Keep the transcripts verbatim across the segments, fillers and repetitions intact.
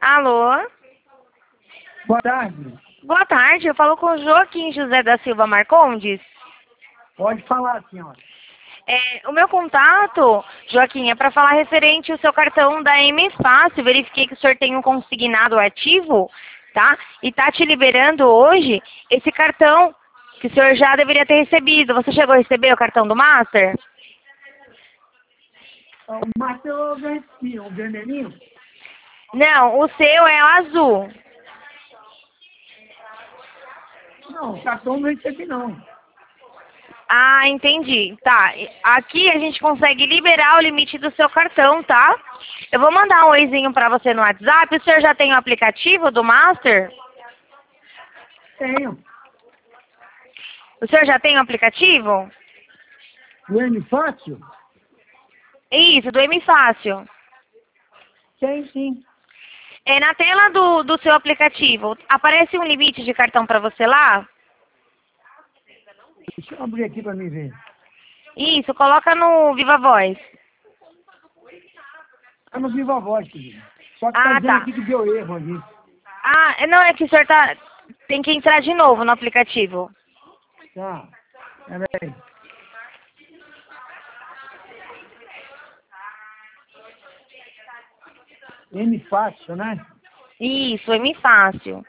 Alô? Boa tarde. Boa tarde, eu falo com o Joaquim José da Silva Marcondes. Pode falar, senhora. É, o meu contato, Joaquim, é para falar referente ao seu cartão da M Fácil. Verifiquei que o senhor tem um consignado ativo, tá? E tá te liberando hoje esse cartão que o senhor já deveria ter recebido. Você chegou a receber o cartão do Master? O Márcio é o ver- o vermelhinho? Não, o seu é o azul. Não, o cartão não recebi, não. Ah, entendi. Tá. Aqui a gente consegue liberar o limite do seu cartão, tá? Eu vou mandar um oizinho pra você no WhatsApp. O senhor já tem o aplicativo do Master? Tenho. O senhor já tem o aplicativo? O M Fácil? Isso, do M Fácil. Tem, sim. É, na tela do, do seu aplicativo, aparece um limite de cartão pra você lá? Deixa eu abrir aqui para mim ver. Isso, coloca no Viva Voz. Tá no Viva Voz, querido. Só que tá Ah, dizendo tá. aqui que deu erro aqui. Ah, não, é que o senhor tá... Tem que entrar de novo no aplicativo. Tá. Peraí. M Fácil, né? Isso, M Fácil.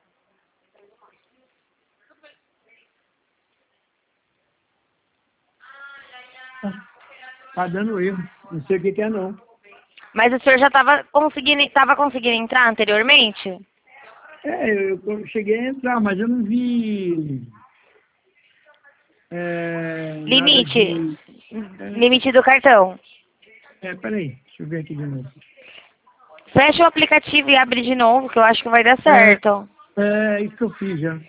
Tá dando erro. Não sei o que que é, não. Mas o senhor já estava conseguindo, tava conseguindo entrar anteriormente? É, eu, eu cheguei a entrar, mas eu não vi... É, nada Limite. de... Limite do cartão. É, peraí. Deixa eu ver aqui de novo. Fecha o aplicativo e abre de novo, que eu acho que vai dar É, certo. é isso que eu fiz já.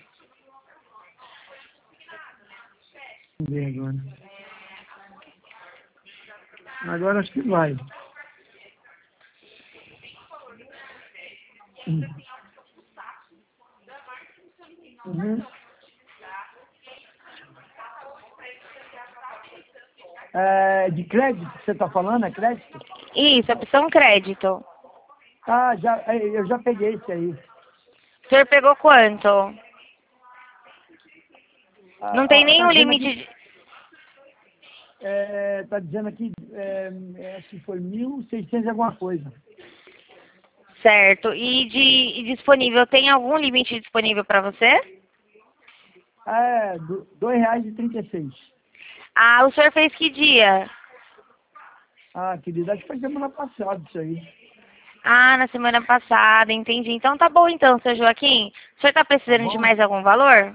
Vamos ver agora. Agora acho que vai. Uhum. É, de crédito que você está falando? É crédito? Isso, opção crédito. Ah, já, é, eu já peguei esse aí. O senhor pegou quanto? Ah, Não tem ah, tá nenhum dizendo limite aqui, de... é, tá dizendo aqui é, é, acho que foi mil e seiscentos e alguma coisa. Certo. E de e disponível, tem algum limite disponível para você? É, do, dois reais e trinta e seis. Ah, o senhor fez que dia? Ah, querida, acho que foi semana passada isso aí. Ah, na semana passada, entendi. Então tá bom então, seu Joaquim. O senhor está Tá precisando de bom? mais algum valor?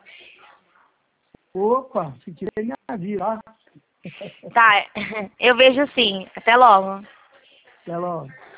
Opa, se tiver minha vida, tá? Tá, eu vejo sim. Até logo. Até logo.